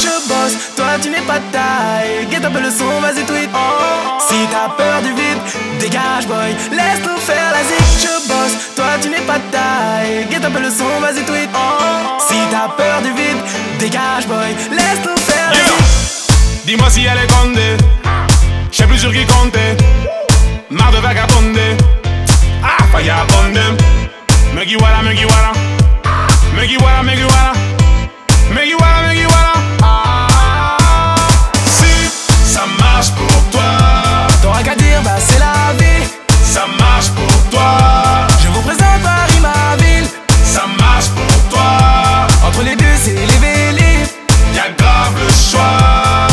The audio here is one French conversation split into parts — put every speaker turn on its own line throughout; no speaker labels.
je bosse, toi tu n'es pas de taille. Get un peu le son, vas-y tweet. Si t'as peur du vide, dégage boy, laisse-nous faire la zik. Je bosse, toi tu n'es pas de taille. Get un peu le son, vas-y tweet. Si t'as peur du vide, dégage boy, laisse-nous faire la zik.
Dis-moi si elle est condée, je sais plus sur qui compter. Marre de vagabonder, ah, vagabonder. Megiwara, Megiwara, Megiwara, Megiwara, Megiwara, Megiwara. Ah, si ça marche pour toi,
t'auras qu'à dire, bah c'est la vie.
Ça marche pour toi,
je vous présente Paris, ma ville.
Ça marche pour toi,
entre les bus et les vélib,
y'a grave le choix.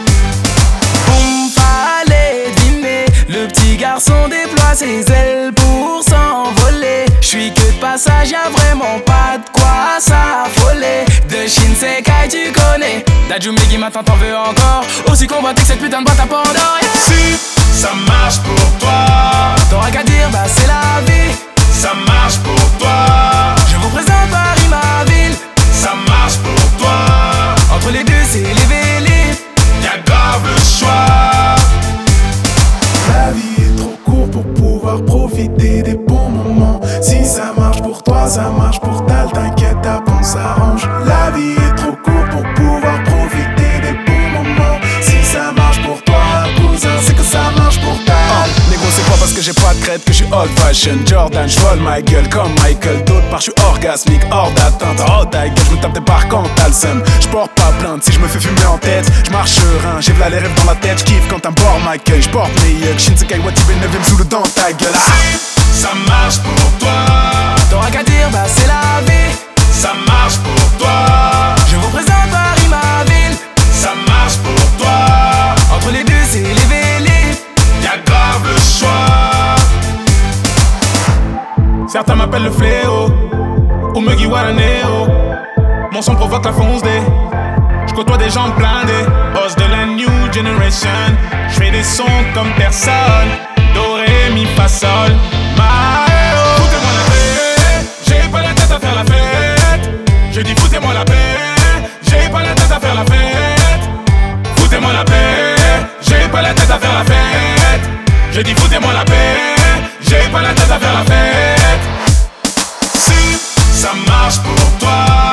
Le petit garçon déploie ses ailes pour s'envoler. J'suis que de passage, y'a vraiment pas de quoi s'affoler. De Shinsekai tu connais, Dajumegi maintenant t'en veux encore. Aussi convoité que cette putain de boîte à Pandore.
Si ça marche pour toi,
t'auras qu'à dire bah c'est la vie.
Ça marche pour toi,
je vous présente Paris ma ville.
Ça marche pour toi,
entre les bus et les vélib,
y'a grave le choix.
La vie est trop courte pour pouvoir profiter des bons moments. Si ça marche pour toi, ça marche pour Tal. T'inquiète, après on s'arrange. La vie est trop courte pour pouvoir profiter des bons moments. Si ça marche pour toi, cousin, c'est que ça marche pour Tal.
Négro, c'est pas parce que j'ai pas de crête que je suis old fashion. Jordan, j'vole ma gueule comme Michael. D'autre part, j'suis orgasmique, hors d'atteinte. Oh ta gueule, j'me tape des barres quand t'as le seum. J'porte pas plainte si j'me fais fumer en tête. J'marche serein, j'ai v'là les rêves dans la tête. J'kiffe quand un bord m'accueille. J'porte mes yucks, Shinsekai Watibé 9ème sous le dans ta gueule.
Si ça marche pour toi,
t'auras qu'à dire bah c'est la vie.
Ça marche pour toi,
je vous présente Paris ma ville.
Ça marche pour toi,
entre les bus et les vélib,
y'a grave le choix. Certains m'appellent le fléau ou Megiwara Neo. Mon son provoque la fonce des. J'côtoie des gens blindés, boss de la new generation. J'fais des sons comme personne. Do, ré, mi, fa, sol. Foutez-moi la paix, j'ai pas la tête à faire la fête. Je dis foutez-moi la paix, j'ai pas la tête à faire la fête. Foutez-moi la paix, j'ai pas la tête à faire la fête. Je dis foutez-moi la paix, j'ai pas la tête à faire la fête. Si ça marche pour toi,